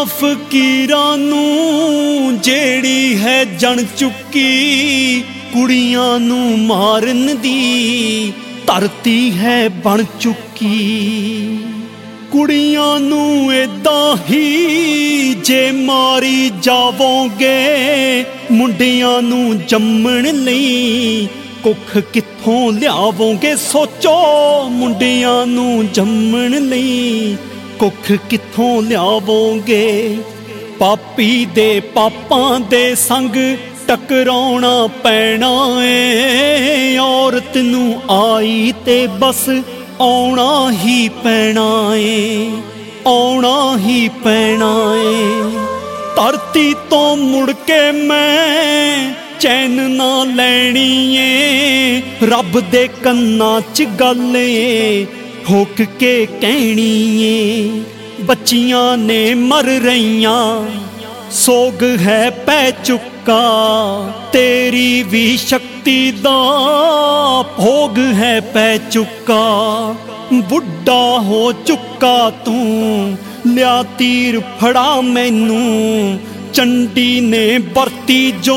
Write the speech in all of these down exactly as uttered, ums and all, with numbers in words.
फकीरां नूं जेड़ी है जन चुकी कुड़ियां नूं मारन दी धरती है बन चुकी। कुड़ियां नूं इदां ही जे मारी जावोगे मुंडियां नूं जम्मण लई कुख कित्थों लियावोगे। सोचो मुंडियां नूं जम्मण लई कुख कित्थों लियावोगे। पापी दे पापां दे संग टकराउणा पैना ए औरत नूं आई ते बस आउणा ही पैना ए आउणा ही पैना ए। धरती तो मुड़ के मैं चैन ना लैनी ए रब दे कन्ना च गल ए ठोक के कहनी ए। बच्चियां ने मर रहियां सोग है पै चुका तेरी भी शक्ति दा भोग है पै चुका। बुढ़ा हो चुका तू लिया तीर फड़ा मैनू चंडी ने बरती जो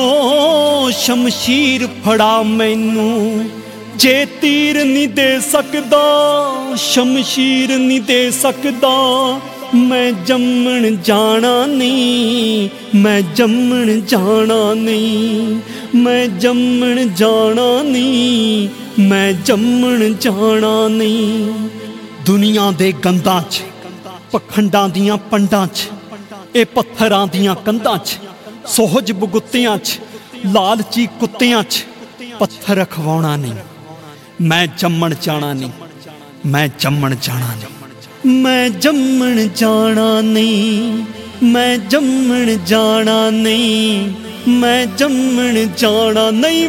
शमशीर फड़ा मैनू। जे तीर नहीं दे सकदा शमशीर नहीं दे सकदा मैं जम्मण जाना नहीं मैं जम्मण जाना नहीं मैं जम्मण जाना नहीं मैं जम्मण जाना नहीं। दुनिया दे गंदां च पखंडां दियां पंडां च ए पत्थरां दियां कंधां च सोहज बगुत्तियां च लालची कुत्तियां च पत्थर खवाउणा नहीं मैं जम्मण जाना नहीं मैं जम्मण जाना नहीं मैं जम्मण जाना नहीं मैं जम्मण जाना नहीं मैं जम्मण जाना नहीं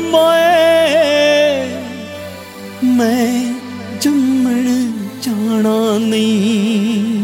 मैं मैं जम्मण जाना नहीं।